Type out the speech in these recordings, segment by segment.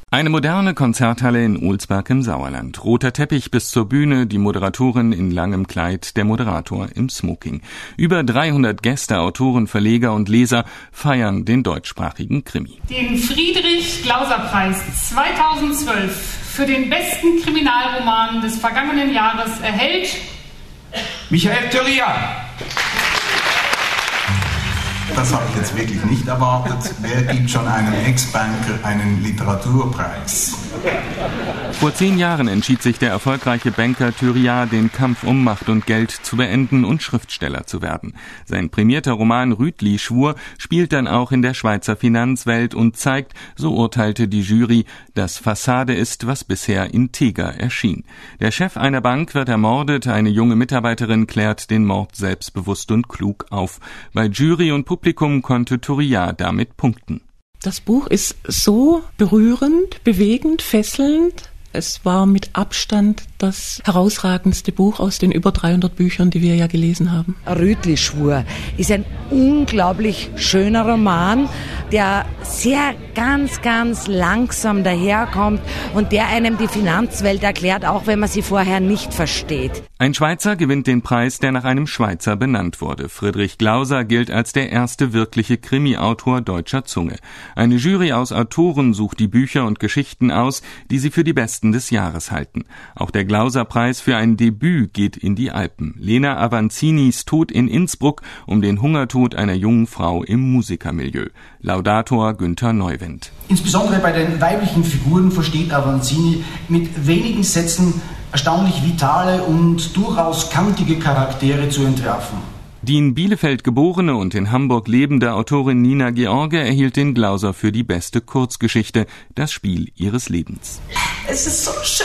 Eine moderne Konzerthalle in Olsberg im Sauerland. Roter Teppich bis zur Bühne, die Moderatorin in langem Kleid, der Moderator im Smoking. Über 300 Gäste, Autoren, Verleger und Leser feiern den deutschsprachigen Krimi. Den Friedrich-Glauser-Preis 2012 für den besten Kriminalroman des vergangenen Jahres erhält Michael Thürja. Das habe ich jetzt wirklich nicht erwartet. Wer gibt schon einem Ex-Banker einen Literaturpreis? Vor 10 Jahren entschied sich der erfolgreiche Banker Thürja, den Kampf um Macht und Geld zu beenden und Schriftsteller zu werden. Sein prämierter Roman Rütli-Schwur spielt dann auch in der Schweizer Finanzwelt und zeigt, so urteilte die Jury, dass Fassade ist, was bisher integer erschien. Der Chef einer Bank wird ermordet, eine junge Mitarbeiterin klärt den Mord selbstbewusst und klug auf. Bei Jury und Publikum konnte Thürja damit punkten. Das Buch ist so berührend, bewegend, fesselnd. Es war mit Abstand das herausragendste Buch aus den über 300 Büchern, die wir ja gelesen haben. Rütli-Schwur ist ein unglaublich schöner Roman, der sehr ganz langsam daherkommt und der einem die Finanzwelt erklärt, auch wenn man sie vorher nicht versteht. Ein Schweizer gewinnt den Preis, der nach einem Schweizer benannt wurde. Friedrich Glauser gilt als der erste wirkliche Krimi-Autor deutscher Zunge. Eine Jury aus Autoren sucht die Bücher und Geschichten aus, die sie für die besten des Jahres halten. Auch der Glauser-Preis für ein Debüt geht in die Alpen. Lena Avanzinis Tod in Innsbruck um den Hungertod einer jungen Frau im Musikermilieu. Laudator Günther Neuwind. Insbesondere bei den weiblichen Figuren versteht Avanzini mit wenigen Sätzen erstaunlich vitale und durchaus kantige Charaktere zu entwerfen. Die in Bielefeld geborene und in Hamburg lebende Autorin Nina George erhielt den Glauser für die beste Kurzgeschichte, das Spiel ihres Lebens. Es ist so schön.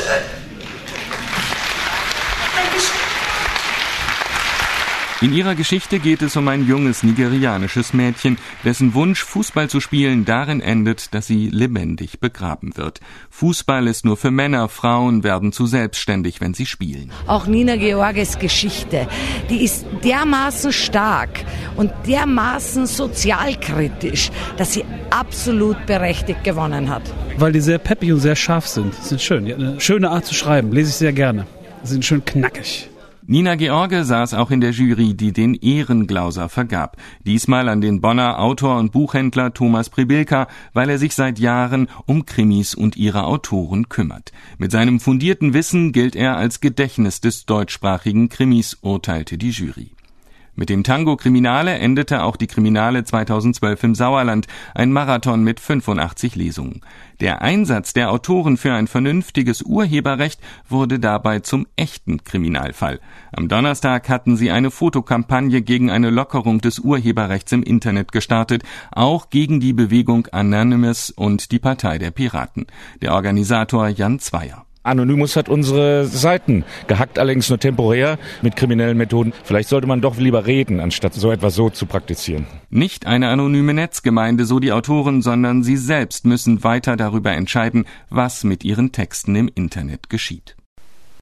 In ihrer Geschichte geht es um ein junges nigerianisches Mädchen, dessen Wunsch, Fußball zu spielen, darin endet, dass sie lebendig begraben wird. Fußball ist nur für Männer, Frauen werden zu selbstständig, wenn sie spielen. Auch Nina Georges Geschichte, die ist dermaßen stark und dermaßen sozialkritisch, dass sie absolut berechtigt gewonnen hat. Weil die sehr peppig und sehr scharf sind. Das ist schön. Die hat eine schöne Art zu schreiben, lese ich sehr gerne. Sie sind schön knackig. Nina George saß auch in der Jury, die den Ehrenglauser vergab. Diesmal an den Bonner Autor und Buchhändler Thomas Pribilka, weil er sich seit Jahren um Krimis und ihre Autoren kümmert. Mit seinem fundierten Wissen gilt er als Gedächtnis des deutschsprachigen Krimis, urteilte die Jury. Mit dem Tango Kriminale endete auch die Kriminale 2012 im Sauerland, ein Marathon mit 85 Lesungen. Der Einsatz der Autoren für ein vernünftiges Urheberrecht wurde dabei zum echten Kriminalfall. Am Donnerstag hatten sie eine Fotokampagne gegen eine Lockerung des Urheberrechts im Internet gestartet, auch gegen die Bewegung Anonymous und die Partei der Piraten. Der Organisator Jan Zweier. Anonymous hat unsere Seiten gehackt, allerdings nur temporär mit kriminellen Methoden. Vielleicht sollte man doch lieber reden, anstatt so etwas so zu praktizieren. Nicht eine anonyme Netzgemeinde, so die Autoren, sondern sie selbst müssen weiter darüber entscheiden, was mit ihren Texten im Internet geschieht.